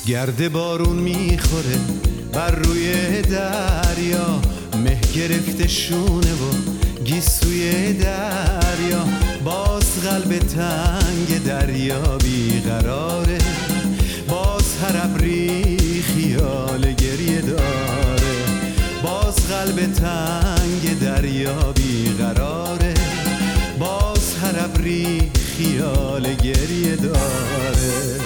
گرد بارون میخوره بر روی دریا، مه گرفته شونه و گیسوی دریا، باز قلب تنگ دریا بیقراره، باز هر ابری خیال گریه داره، باز قلب تنگ دریا بیقراره، باز هر ابری خیال گریه داره.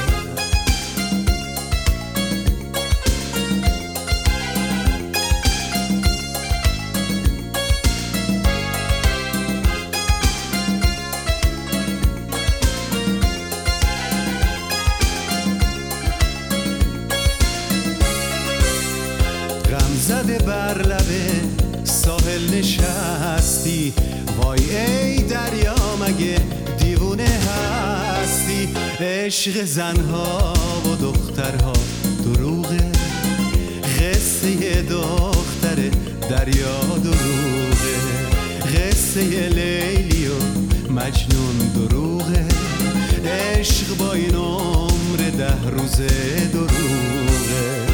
زده بر لبه ساحل نشستی، وای ای دریا مگه دیوونه هستی؟ عشق زنها و دخترها دروغه، قصه دختر دریا دروغه، قصه لیلی و مجنون دروغه، عشق با این عمر 10 روزه دروغه.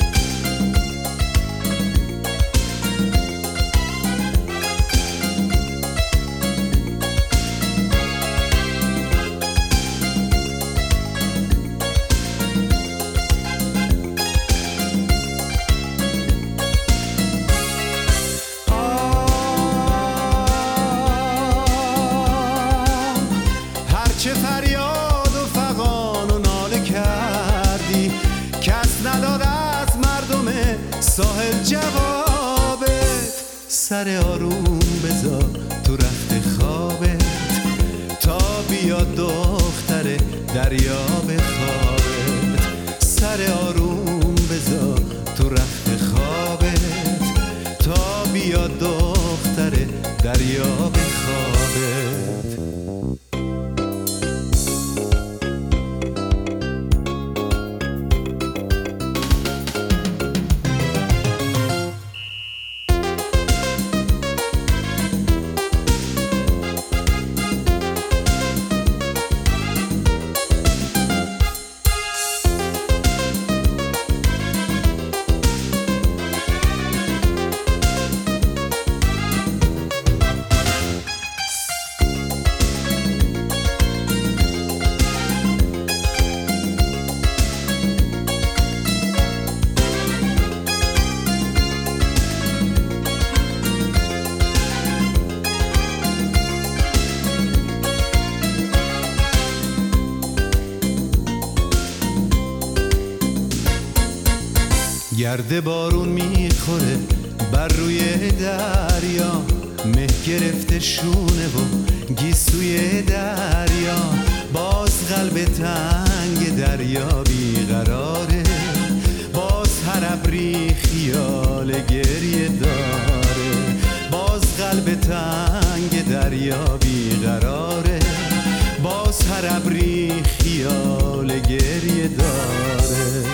چه فریاد و فغان و ناله کردی، کس نداد از مردم ساحل جوابت، سر آروم بذار تو رخت خوابت تا بیاد دختر دریا بخوابت، سر آروم بذار تو رخت خوابت تا بیاد دختر دریا بخوابت. گرد بارون میخوره بر روی دریا، مه گرفته شونه و گیسوی دریا، باز قلب تنگ دریا بیقراره، باز هر ابری خیال گریه داره، باز قلب تنگ دریا بیقراره، باز هر ابری خیال گریه داره.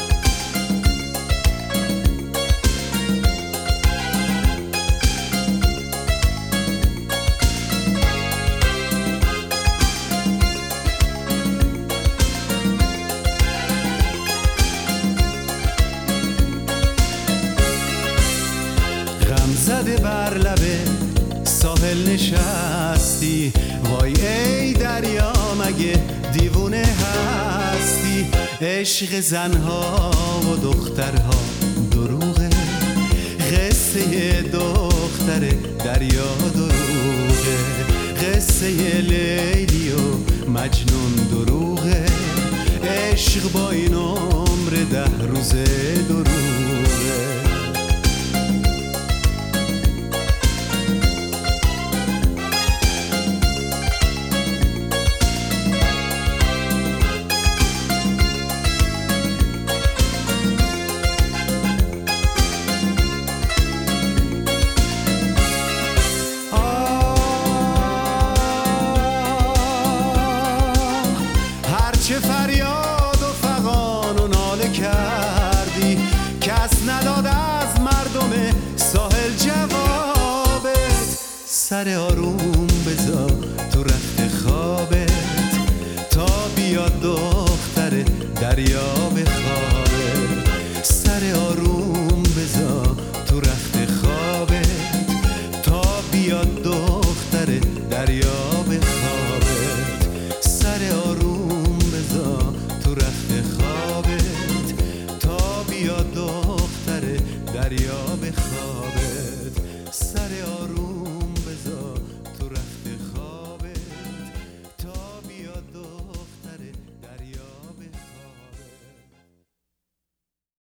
زده بر لبه ساحل نشستی، وای ای دریا مگه دیوونه هستی؟ عشق زنها و دخترها دروغه، قصه دختر دریا دروغه، قصه لیلی و مجنون دروغه، عشق با این عمر 10 روزه دروغه.